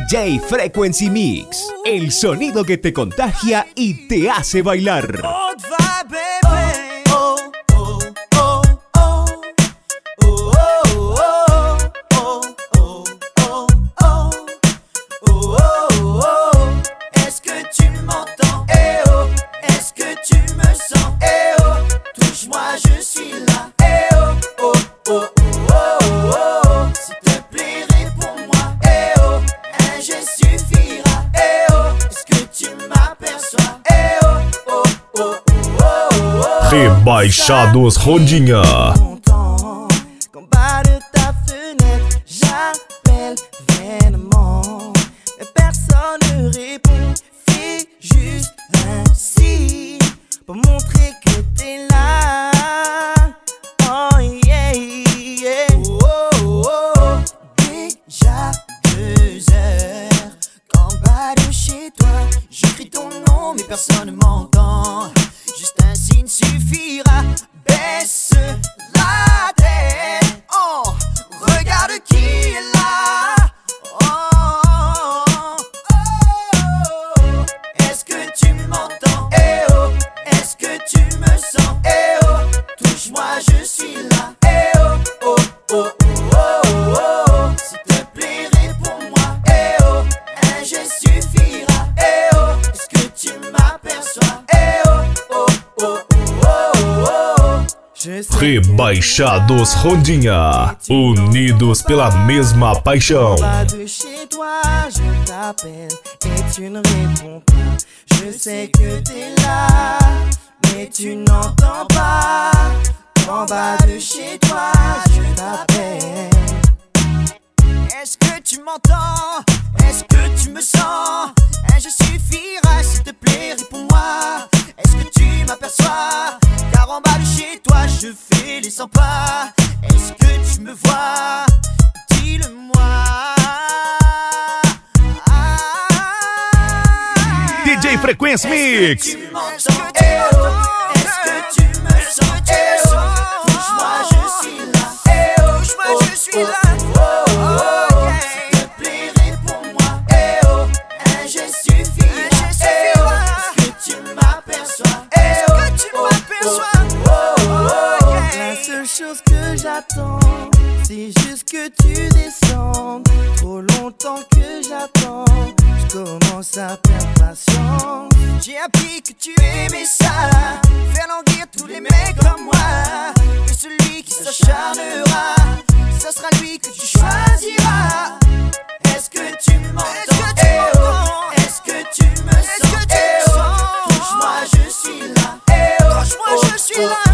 DJ Frequency Mix, el sonido que te contagia y te hace bailar. Rebaixados Rondinha. Qu'en bas de ta fenêtre, j'appelle vainement, mais personne ne répond. Fais juste un signe pour montrer que t'es là. Oh yeah, yeah. Oh, oh, oh. Déjà 2 heures qu'en bas de chez toi, j'écris ton nom mais personne ne m'entend. Juste un signe suffira. Baisse la tête. Oh, regarde qui est là. Oh, oh, oh. Est-ce que tu m'entends? Eh oh. Est-ce que tu me sens? Eh oh. Touche-moi, je suis là. Eh oh, oh, oh, oh, oh, oh. S'il te plaît, réponds-moi. Eh oh, un geste suffira. Eh oh, est-ce que tu m'aperçois? Eh oh, oh, oh, oh, oh, oh. Rebaixados Rondinha, unidos pela mesma paixão. De chez toi, je t'appelle et tu ne réponds pas. Je sais que t'es là, mais tu n'entends pas. En bas de chez toi, je t'appelle. Est-ce que tu m'entends? Est-ce que tu me sens? Un geste suffira, s'il te plaît, réponds-moi. Est-ce que tu m'aperçois? Car en bas de chez toi, je fais les 100 pas. Est-ce que tu me vois? Dis-le-moi. DJ Frequency Mix. Est-ce que tu m'entends? Est-ce que tu me sens? Touche-moi, je suis là. Touche-moi, je suis là. Chose que j'attends, c'est juste que tu descendes. Trop longtemps que j'attends, je commence à perdre patience. J'ai appris que tu aimais ça, faire languir tous les mecs comme moi. Et celui qui s'acharnera, ça sera lui que tu choisiras. Est-ce que tu m'entends? Eh oh, est-ce que tu me sens? Eh oh, touche-moi, je suis là. Eh oh, touche-moi, je suis là.